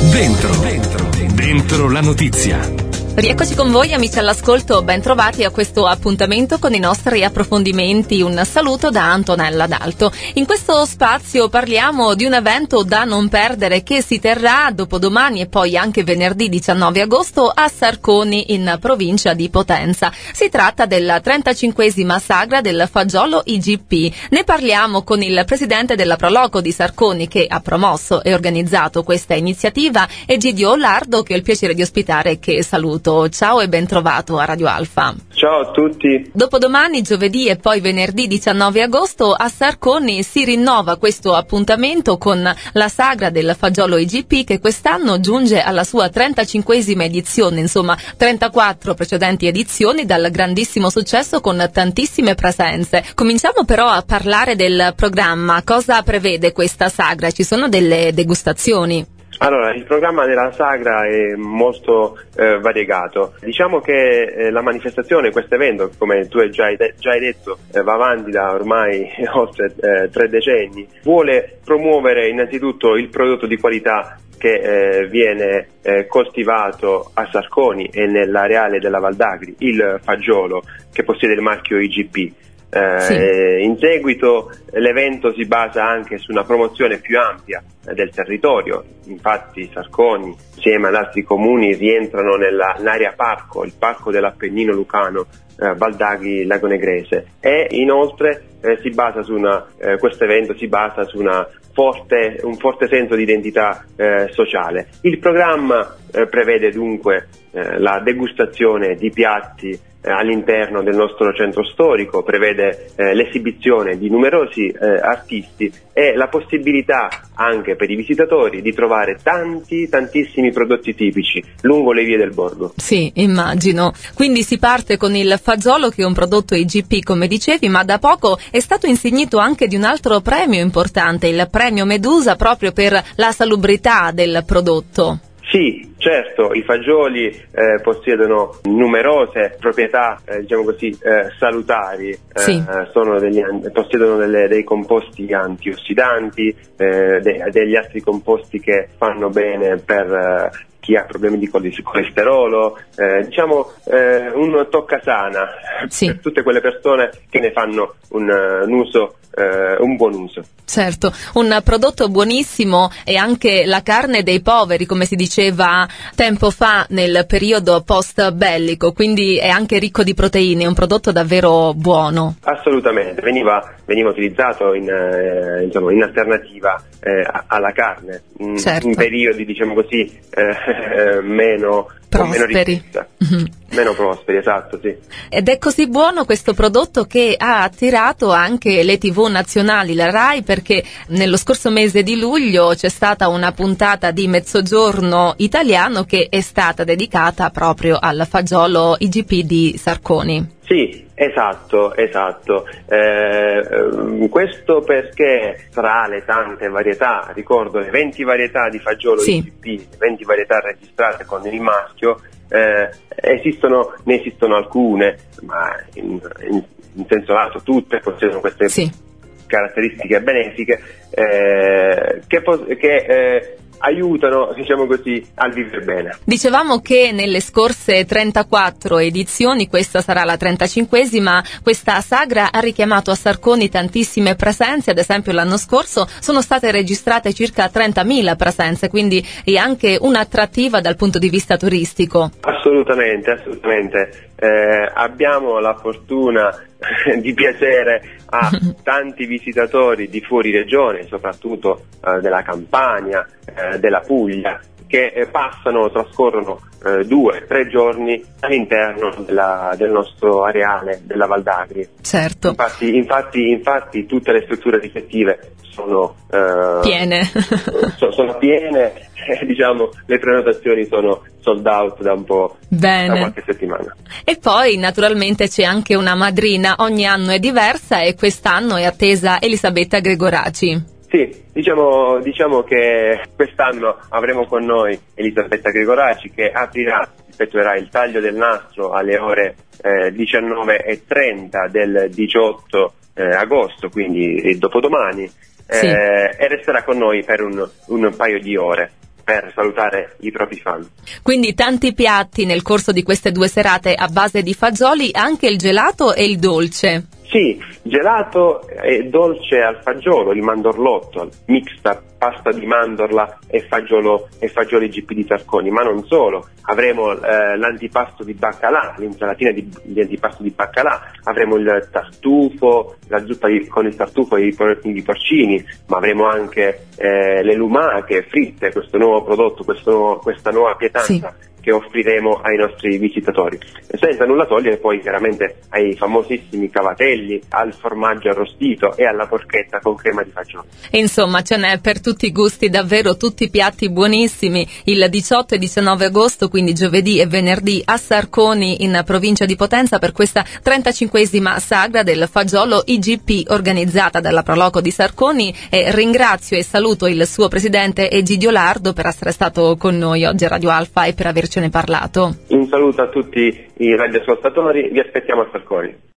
Dentro la notizia. Rieccoci con voi amici all'ascolto, ben trovati a questo appuntamento con i nostri approfondimenti. Un saluto da Antonella D'Alto. In questo spazio parliamo di un evento da non perdere che si terrà dopodomani e poi anche venerdì 19 agosto a Sarconi in provincia di Potenza. Si tratta della 35esima sagra del fagiolo IGP. Ne parliamo con il presidente della Proloco di Sarconi che ha promosso e organizzato questa iniziativa, Egidio Lardo, che ho il piacere di ospitare e che saluto. Ciao e ben trovato a Radio Alfa. Ciao a tutti. Dopodomani, giovedì e poi venerdì 19 agosto a Sarconi si rinnova questo appuntamento con la sagra del fagiolo IGP che quest'anno giunge alla sua 35esima edizione, insomma 34 precedenti edizioni dal grandissimo successo con tantissime presenze. Cominciamo però a parlare del programma. Cosa prevede questa sagra? Ci sono delle degustazioni? Allora, il programma della sagra è molto variegato. Diciamo che la manifestazione, questo evento, come tu già hai detto, va avanti da ormai oltre 3 decenni, vuole promuovere innanzitutto il prodotto di qualità che viene coltivato a Sarconi e nell'areale della Val d'Agri, il fagiolo che possiede il marchio IGP. Sì. In seguito l'evento si basa anche su una promozione più ampia del territorio, infatti Sarconi insieme ad altri comuni rientrano nell'area parco, il parco dell'Appennino Lucano, Val d'Agri, Lago Negrese, e inoltre questo evento si basa su un forte senso di identità sociale. Il programma prevede dunque la degustazione di piatti all'interno del nostro centro storico, prevede l'esibizione di numerosi artisti e la possibilità anche per i visitatori di trovare tantissimi prodotti tipici lungo le vie del borgo. Sì, immagino. Quindi si parte con il fagiolo, che è un prodotto IGP come dicevi, ma da poco è stato insignito anche di un altro premio importante, il premio Medusa, proprio per la salubrità del prodotto. Sì, certo, i fagioli possiedono numerose proprietà, salutari, sì. Possiedono dei composti antiossidanti, degli altri composti che fanno bene per chi ha problemi di colesterolo, un toccasana, sì, per tutte quelle persone che ne fanno un buon uso. Certo, un prodotto buonissimo e anche la carne dei poveri, come si diceva tempo fa nel periodo post bellico, quindi è anche ricco di proteine, è un prodotto davvero buono. Assolutamente, veniva utilizzato in alternativa alla carne, certo, in periodi meno prosperi. Meno prosperi, esatto, sì. Ed è così buono questo prodotto che ha attirato anche le TV nazionali, la RAI, perché nello scorso mese di luglio c'è stata una puntata di Mezzogiorno italiano che è stata dedicata proprio al fagiolo IGP di Sarconi. Sì, esatto. Questo perché tra le tante varietà, ricordo le 20 varietà di fagiolo, sì, IGP, 20 varietà registrate con il marchio, ne esistono alcune, ma in senso lato tutte possiedono queste, sì, caratteristiche benefiche che aiutano, al vivere bene. Dicevamo che nelle scorse 34 edizioni, questa sarà la 35esima, questa sagra ha richiamato a Sarconi tantissime presenze. Ad esempio l'anno scorso sono state registrate circa 30.000 presenze, quindi è anche un'attrattiva dal punto di vista turistico. Assolutamente. Abbiamo la fortuna di piacere a tanti visitatori di fuori regione, soprattutto della Campania, della Puglia, che trascorrono 2-3 giorni all'interno del nostro areale della Val d'Agri. Certo. Infatti tutte le strutture ricettive sono piene. sono piene. Le prenotazioni sono sold out da qualche settimana. E poi naturalmente c'è anche una madrina, ogni anno è diversa e quest'anno è attesa Elisabetta Gregoraci. Sì, diciamo che quest'anno avremo con noi Elisabetta Gregoraci, che effettuerà il taglio del nastro alle ore 19:30 del 18 agosto, quindi dopodomani, sì, e resterà con noi per un paio di ore. per salutare i propri fan. Quindi tanti piatti nel corso di queste 2 serate a base di fagioli, anche il gelato e il dolce. Sì, gelato e dolce al fagiolo, il mandorlotto, mixta, pasta di mandorla e fagioli GP di Sarconi, ma non solo. Avremo l'antipasto di baccalà, l'insalatina di antipasto di baccalà, avremo il tartufo, la zuppa con il tartufo e i porcini, ma avremo anche le lumache fritte, questo nuovo prodotto, questa nuova pietanza. Sì. Che offriremo ai nostri visitatori, senza nulla togliere poi chiaramente ai famosissimi cavatelli, al formaggio arrostito e alla porchetta con crema di fagioli. Insomma, ce n'è per tutti i gusti, davvero tutti piatti buonissimi. Il 18 e 19 agosto, quindi giovedì e venerdì, a Sarconi in provincia di Potenza per questa 35esima sagra del fagiolo IGP organizzata dalla Proloco di Sarconi, e ringrazio e saluto il suo presidente Egidio Lardo per essere stato con noi oggi a Radio Alfa e per avercene parlato. Un saluto a tutti i radioascoltatori, vi aspettiamo a Sarconi.